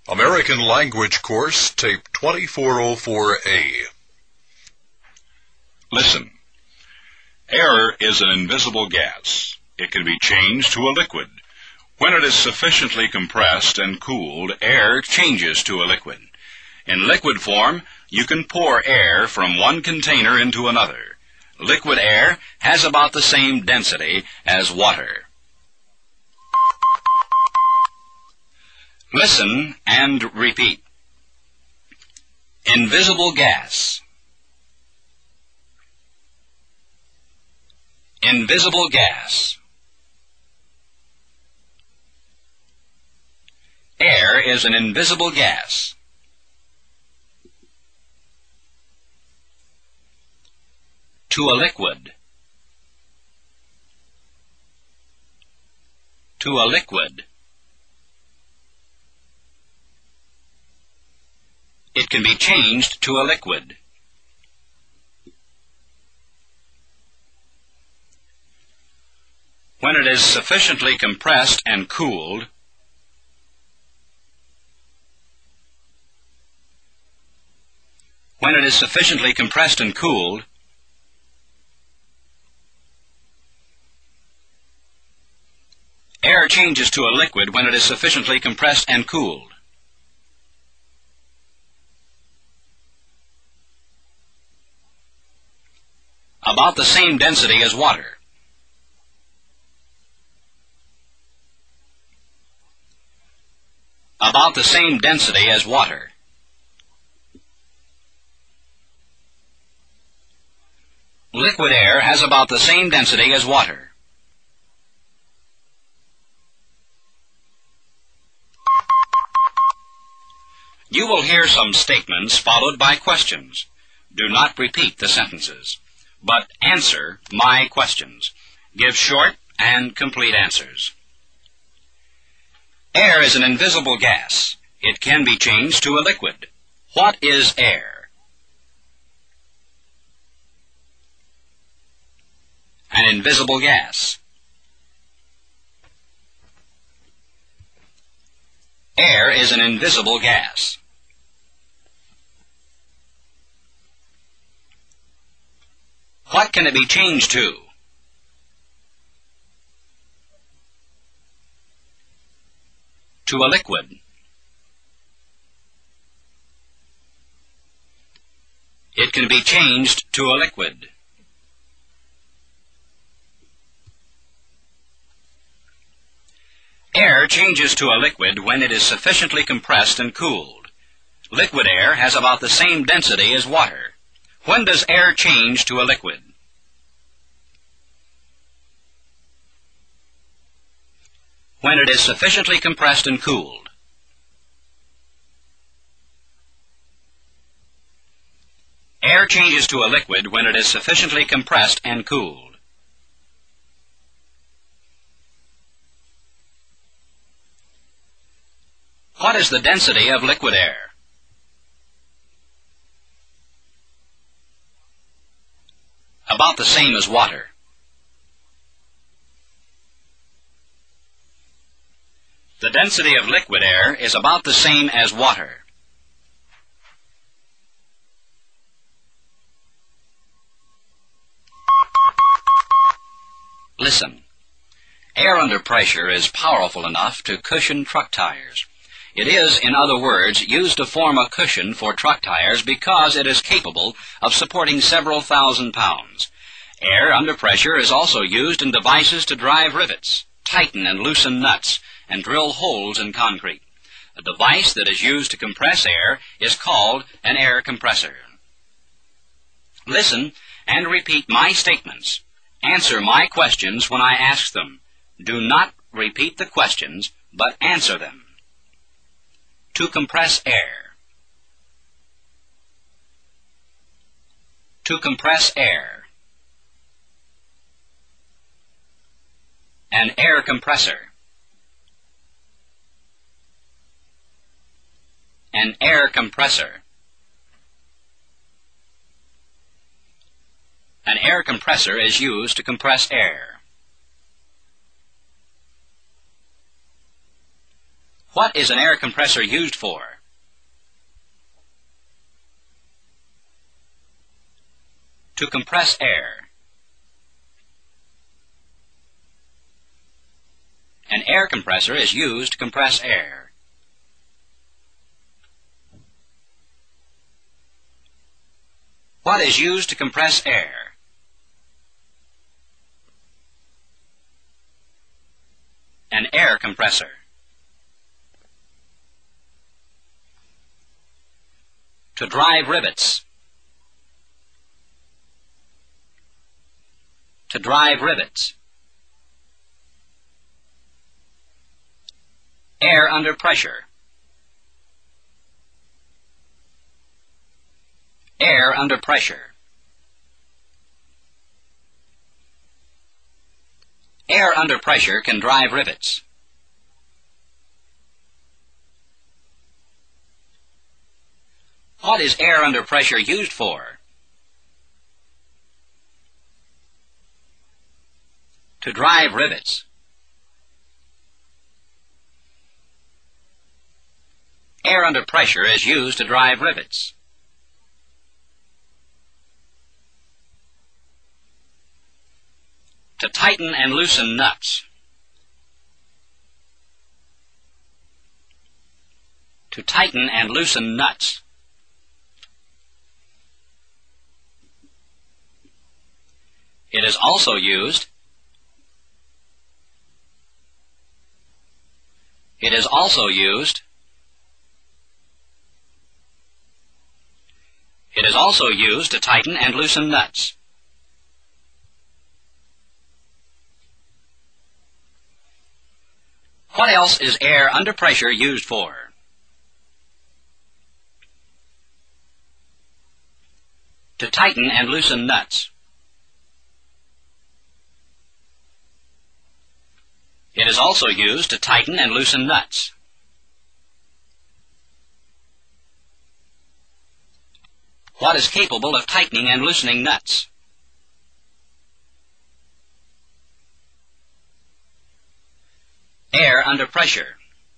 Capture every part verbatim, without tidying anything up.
American Language Course, Tape twenty-four oh four A. Listen. Air is an invisible gas. It can be changed to a liquid. When it is sufficiently compressed and cooled, air changes to a liquid. In liquid form, you can pour air from one container into another. Liquid air has about the same density as water. Listen and repeat. Invisible gas. Invisible gas. Air is an invisible gas. To a liquid. To a liquid. It can be changed to a liquid. When it is sufficiently compressed and cooled, when it is sufficiently compressed and cooled, air changes to a liquid when it is sufficiently compressed and cooled. About the same density as water. About the same density as water. Liquid air has about the same density as water. You will hear some statements followed by questions. Do not repeat the sentences, but answer my questions. Give short and complete answers. Air is an invisible gas. It can be changed to a liquid. What is air? An invisible gas. Air is an invisible gas. What can it be changed to? To a liquid. It can be changed to a liquid. Air changes to a liquid when it is sufficiently compressed and cooled. Liquid air has about the same density as water. When does air change to a liquid? When it is sufficiently compressed and cooled. Air changes to a liquid when it is sufficiently compressed and cooled. What is the density of liquid air? About the same as water. The density of liquid air is about the same as water. Listen. Air under pressure is powerful enough to cushion truck tires. It is, in other words, used to form a cushion for truck tires because it is capable of supporting several thousand pounds. Air under pressure is also used in devices to drive rivets, tighten and loosen nuts, and drill holes in concrete. A device that is used to compress air is called an air compressor. Listen and repeat my statements. Answer my questions when I ask them. Do not repeat the questions, but answer them. To compress air. To compress air. An air compressor. An air compressor. An air compressor is used to compress air. What is an air compressor used for? To compress air. An air compressor is used to compress air. What is used to compress air? An air compressor. To drive rivets. To drive rivets. Air under pressure. Air under pressure. Air under pressure can drive rivets. What is air under pressure used for? To drive rivets. Air under pressure is used to drive rivets. To tighten and loosen nuts. To tighten and loosen nuts. It is also used It is also used It is also used to tighten and loosen nuts. What else is air under pressure used for? To tighten and loosen nuts. It is also used to tighten and loosen nuts. What is capable of tightening and loosening nuts? Air under pressure.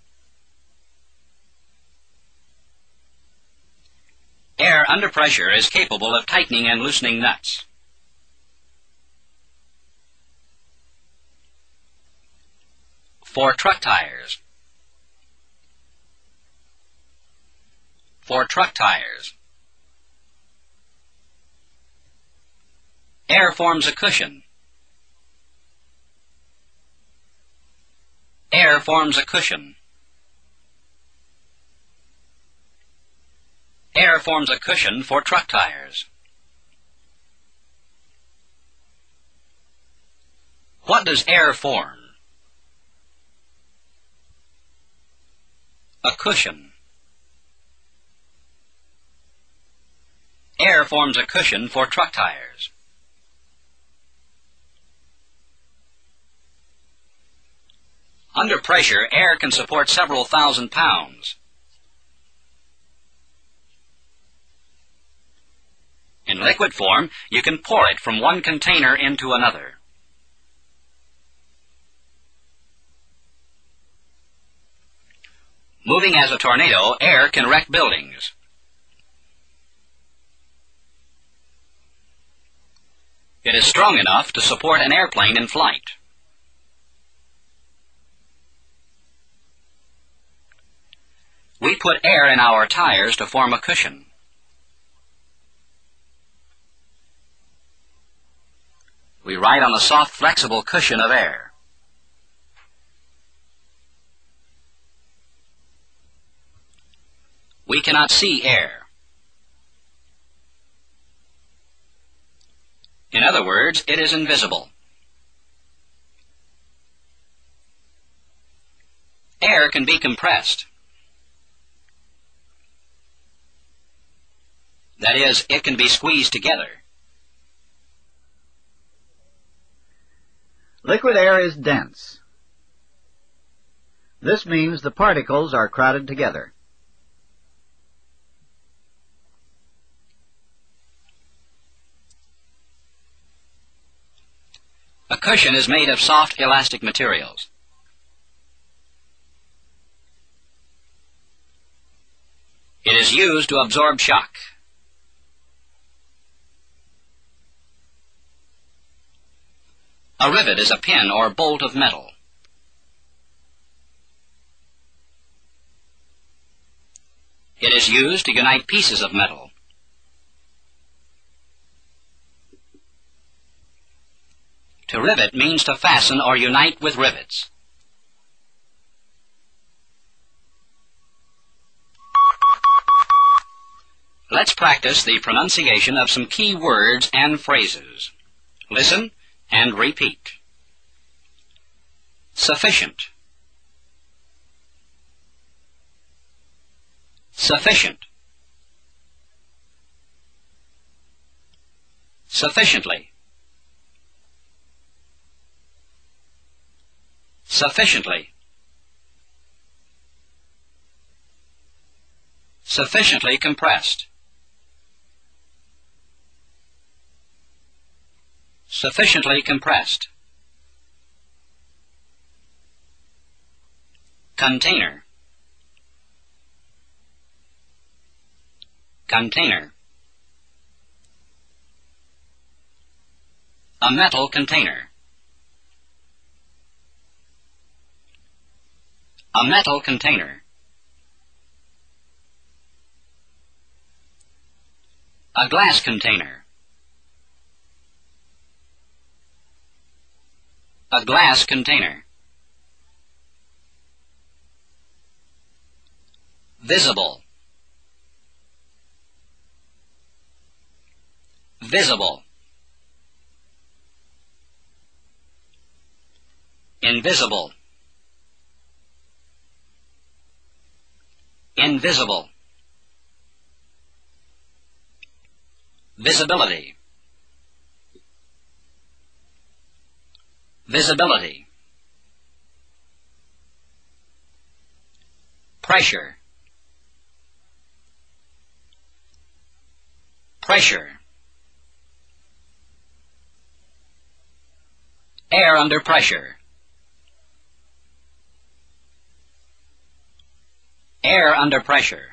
Air under pressure is capable of tightening and loosening nuts. For truck tires. For truck tires. Air forms a cushion. Air forms a cushion. Air forms a cushion for truck tires. What does air form? A cushion. Air forms a cushion for truck tires. Under pressure, air can support several thousand pounds. In liquid form, you can pour it from one container into another. Moving as a tornado, air can wreck buildings. It is strong enough to support an airplane in flight. We put air in our tires to form a cushion. We ride on a soft, flexible cushion of air. We cannot see air. In other words, it is invisible. Air can be compressed. That is, it can be squeezed together. Liquid air is dense. This means the particles are crowded together. A cushion is made of soft, elastic materials. is used to absorb shock. A rivet is a pin or bolt of metal. It is used to unite pieces of metal. To rivet means to fasten or unite with rivets. Let's practice the pronunciation of some key words and phrases. Listen and repeat. Sufficient. Sufficient. Sufficiently. Sufficiently. Sufficiently compressed. Sufficiently compressed. Container. Container. A metal container. A metal container. A glass container. A glass container. Visible. Visible. Invisible. Invisible. Visibility. Visibility. Pressure. Pressure. Air under pressure. Air under pressure.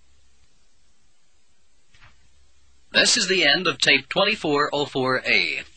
This is the end of tape twenty-four oh four A.